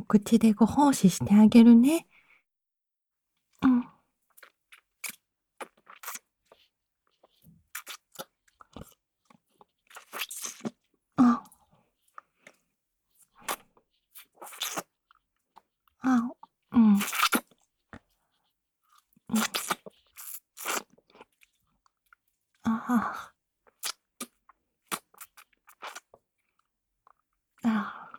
口でご奉仕してあげるね。うん。あ、あ、うん。うん。ああ、あ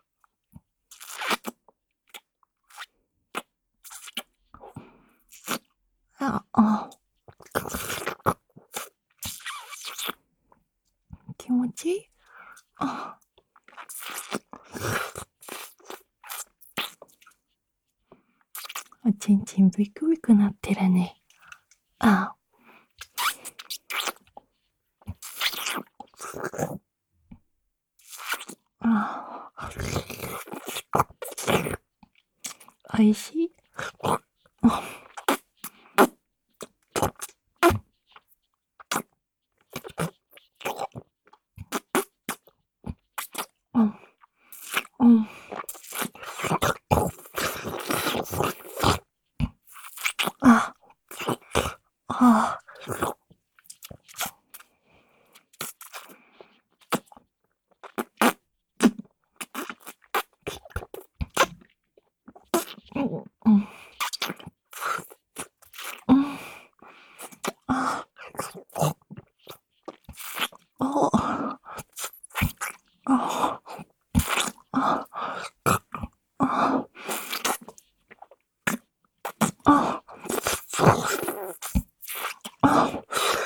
あ、あ、気持ちいい？あ、おちんちんブイクブイクなってるね。あ、あ、おいしい？あ、うん、うん。あ、あ、うん、うん、うん。あ、あ、あ、あ、あ、あ、あ、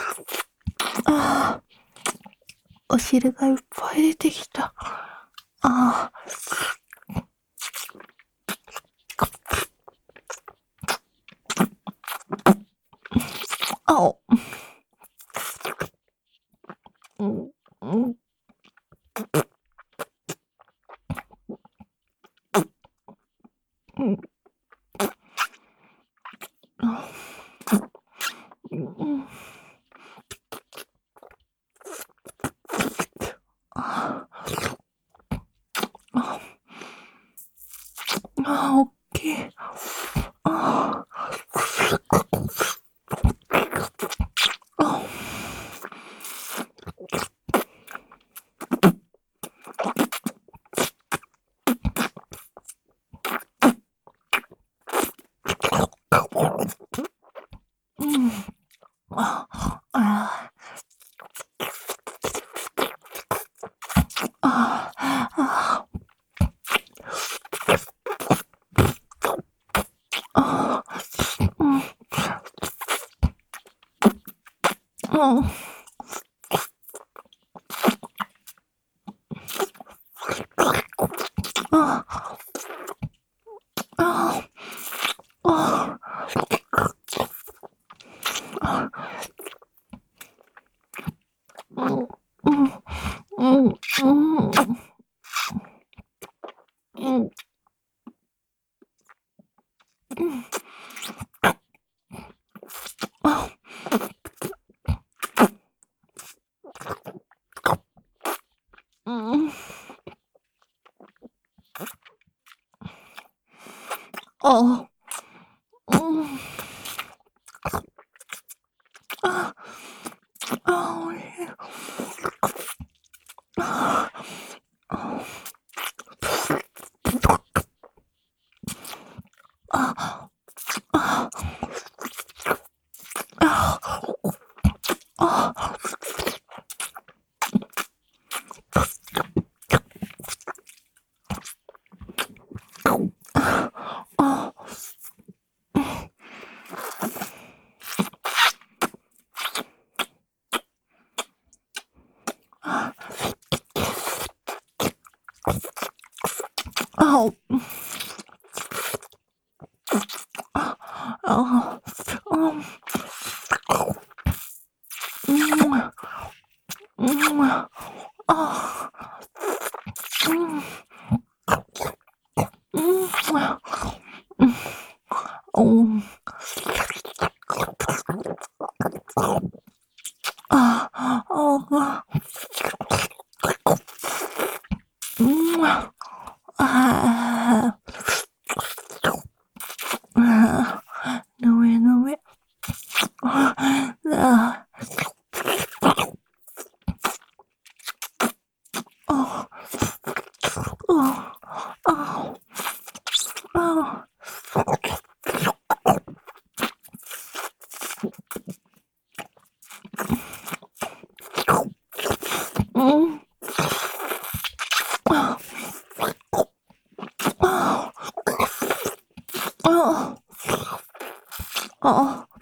あ、お汁がいっぱい出てきた。あ、あお、うん、うん、うん、うん、あ、あ、あ、おっきい。あ、あ、うん、あ、あ、あ、あ、あ、うん、うん、あ、あ、あ、あ、うん、うん、うん、うん、うん、あ、うん、あ、うん、あ、あ、おいしい。あ、あ、あ、あ、あ、あ、あ、あ、あ、うん、うん、あ、うん、うん、うん、あ、あ、うん、あ、 啊啊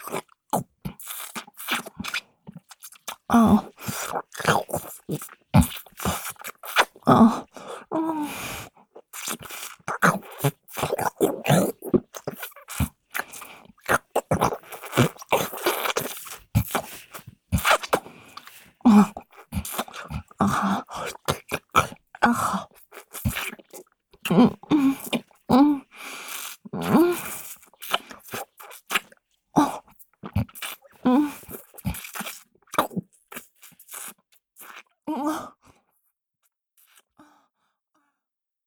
啊啊嗯啊啊啊好，嗯嗯嗯嗯哦嗯嗯。